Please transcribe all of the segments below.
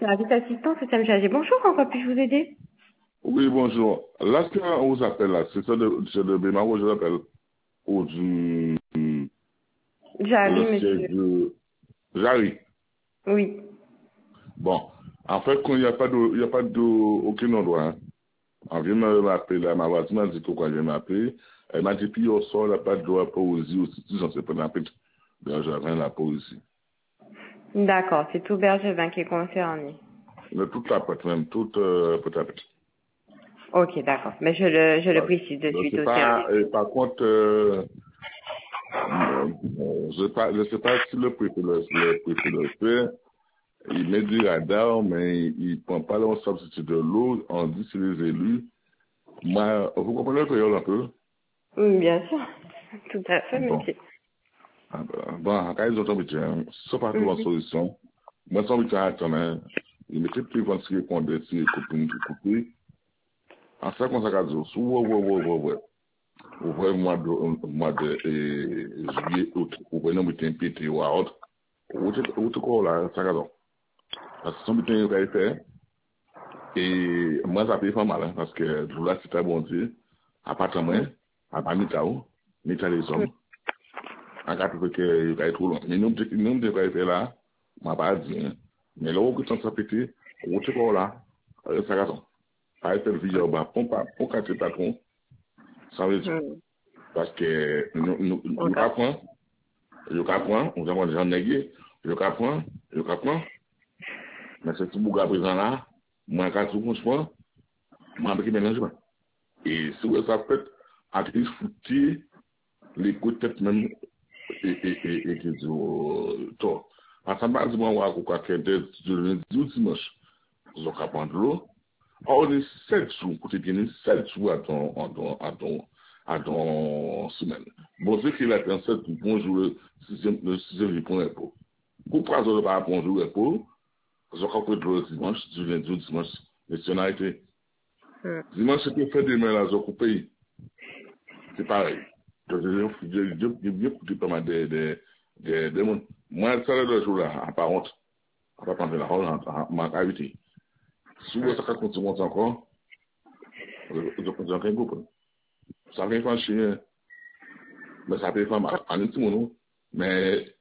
Service assistant, c'est Sam Chagé. Bonjour, en quoi puis-je vous aider? Oui, bonjour. Là, ce qu'on vous appelle là, c'est ça de Bémaro, je l'appelle, ou le J'arrive, siège monsieur. de Jarry. Oui. Bon, en fait, quand il n'y a pas de, aucun endroit, hein. On vient de m'appeler là, ma voisine m'a dit pourquoi elle m'a appelé. Elle m'a dit, puis au sol, il n'y a pas de droit pour aussi, aussi, j'en sais pas, la petite. Donc, j'avais la pour ici. D'accord, c'est tout Bergevin qui est concerné. Mais toute la pâte, même, toute, peut-être. Ok, d'accord. Mais je le précise de Donc, suite c'est au pas, service. et par contre, je sais pas si le préfet le fait. Il met du radar, mais il prend pas le substitut de l'eau. On dit c'est les élus. Moi, vous comprenez le créole un peu? Oui, bien sûr. Tout à fait, Bon. monsieur. Bon, quand ils ont tombé, c'est pas toujours une Mhm. solution. Moi, sans me attendre, hein. Il mettait plus vent qui répondait, si coupé, qui coupé. En ça, qu'on s'est dit, ouais. Au vrai mois de juillet, août, au vrai nombre de pété ou à autre. Où tu crois là, ça va. Parce que son but est fait. Et moi, ça fait pas mal, hein, parce que là, c'est très bon Dieu. Appartement, à pas mitao, mita les hommes. En cas de que il va être trop long. Mais nous, de quoi faire là, m'a pas dit, hein. Mais là, où que ça pété, où tu crois là, ça raison. Pas être vidéo, bah, pour qu'à tes patrons, ça veut dire. Mhm. Parce que nous Ok. apprenons, nous avons des gens négés, nous apprenons, mais c'est tout bouga présent là, moi, quand tu comprends, moi, avec ménagement. Et si vous ça fait, à discuter les côtés même, et que du tort. Parce que, par exemple, on va faire des dimanche, ils ont qu'à prendre l'eau. On est 7 jours, côté bien, 7 jours à ton semaine. Bon, c'est qu'il a fait 7 pour bonjour, le 6e pour repos. Pour 3 heures par bonjour repos, ils ont qu'à prendre l'eau dimanche, du lundi au dimanche, nationalité. Mhm. Dimanche, c'est fait demain, là, ils ont coupé. C'est pareil. Donc, j'ai bien écouté pas mal de monde. Moi, ça, le jour là, à part honte, à part prendre la rôle, en ma gravité. Si vous avez continué encore, je pense qu'un groupe. Ça fait pas chier, mais ça fait pas mal. En un petit moment, mais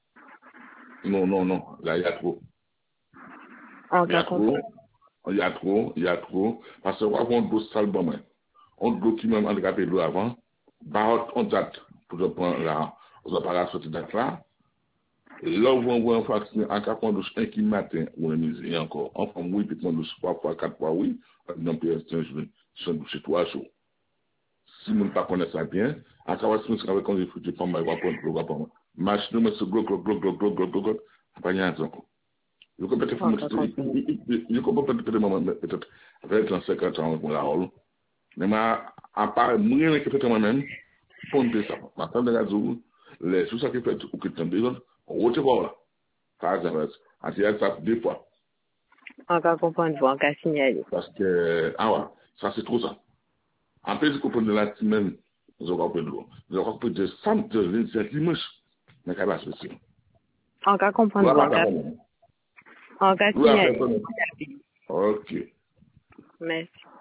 non. Là, il y a trop. Ok, Il y a comprends. trop. Il y a trop. Parce que, on doit salle bon, on doit qui même handicapé l'eau avant. Bah, on date pour prendre la, on va pas sortir date là. Là où on voit un vaccin en 42 un qui matin, ou un midi encore. Enfin, oui, puis on 3 fois, 4 fois, oui. Non, puis c'est un jour, c'est douché 3 jours. Si on ne pas connaît ça bien, à savoir si on avec un foutu pour moi, il va prendre, machine, mais ce gros, pas rien encore. Je comprends peut-être, Ok, comprends. je comprends peut-être, avec 50 ans, pour la rôle. Mais à part, moi, qui fait moi-même, fondé ça. Ma femme de la zone, les sous ça qui fait, ou qui t'en disent, on retrouve là. Ça, ça, deux fois. Ok, comprendre, vous, en cas signalé. Parce que, ah ouais, ça c'est trop ça. En plus, qu'on peut de la semaine, nous aurons peu de l'eau. Nous aurons peu de samedi, de lundi, de dimanche. Mais qu'à la spéciale. En cas comprendre, L'eau vous, a pas fait en cas L'eau a fait signalé. comment? Ok. Merci.